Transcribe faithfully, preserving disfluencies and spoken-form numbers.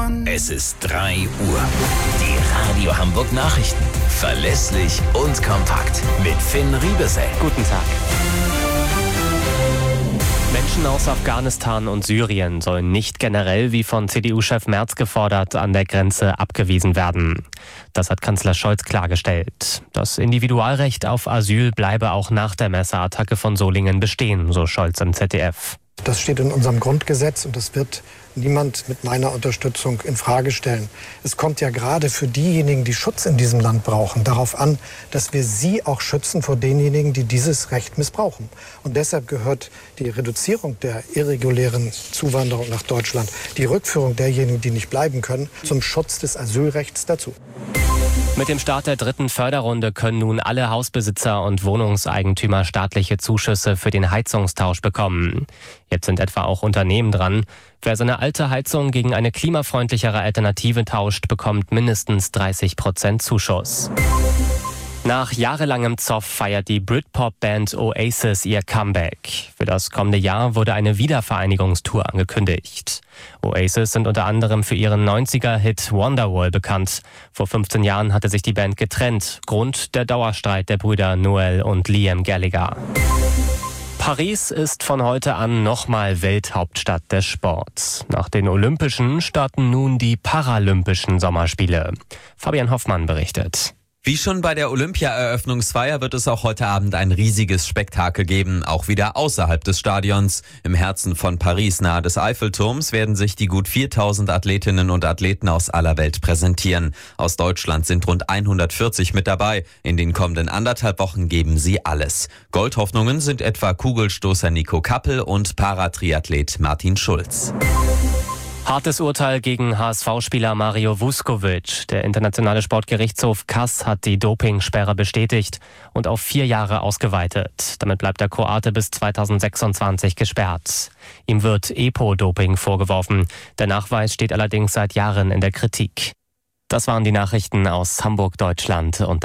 Es ist drei Uhr. Die Radio Hamburg Nachrichten. Verlässlich und kompakt. Mit Finn Riebesell. Guten Tag. Menschen aus Afghanistan und Syrien sollen nicht generell, wie von C D U-Chef Merz gefordert, an der Grenze abgewiesen werden. Das hat Kanzler Scholz klargestellt. Das Individualrecht auf Asyl bleibe auch nach der Messerattacke von Solingen bestehen, so Scholz im Z D F. Das steht in unserem Grundgesetz und das wird niemand mit meiner Unterstützung in Frage stellen. Es kommt ja gerade für diejenigen, die Schutz in diesem Land brauchen, darauf an, dass wir sie auch schützen vor denjenigen, die dieses Recht missbrauchen. Und deshalb gehört die Reduzierung der irregulären Zuwanderung nach Deutschland, die Rückführung derjenigen, die nicht bleiben können, zum Schutz des Asylrechts dazu. Mit dem Start der dritten Förderrunde können nun alle Hausbesitzer und Wohnungseigentümer staatliche Zuschüsse für den Heizungstausch bekommen. Jetzt sind etwa auch Unternehmen dran. Wer seine alte Heizung gegen eine klimafreundlichere Alternative tauscht, bekommt mindestens dreißig Prozent Zuschuss. Nach jahrelangem Zoff feiert die Britpop-Band Oasis ihr Comeback. Für das kommende Jahr wurde eine Wiedervereinigungstour angekündigt. Oasis sind unter anderem für ihren neunziger-Hit Wonderwall bekannt. Vor fünfzehn Jahren hatte sich die Band getrennt. Grund der Dauerstreit der Brüder Noel und Liam Gallagher. Paris ist von heute an nochmal Welthauptstadt des Sports. Nach den Olympischen starten nun die Paralympischen Sommerspiele. Fabian Hoffmann berichtet. Wie schon bei der Olympia-Eröffnungsfeier wird es auch heute Abend ein riesiges Spektakel geben, auch wieder außerhalb des Stadions. Im Herzen von Paris, nahe des Eiffelturms, werden sich die gut viertausend Athletinnen und Athleten aus aller Welt präsentieren. Aus Deutschland sind rund hundertvierzig mit dabei. In den kommenden anderthalb Wochen geben sie alles. Goldhoffnungen sind etwa Kugelstoßer Nico Kappel und Paratriathlet Martin Schulz. Hartes Urteil gegen H S V-Spieler Mario Vuskovic. Der internationale Sportgerichtshof K A S hat die Dopingsperre bestätigt und auf vier Jahre ausgeweitet. Damit bleibt der Kroate bis zweitausendsechsundzwanzig gesperrt. Ihm wird EPO-Doping vorgeworfen. Der Nachweis steht allerdings seit Jahren in der Kritik. Das waren die Nachrichten aus Hamburg, Deutschland und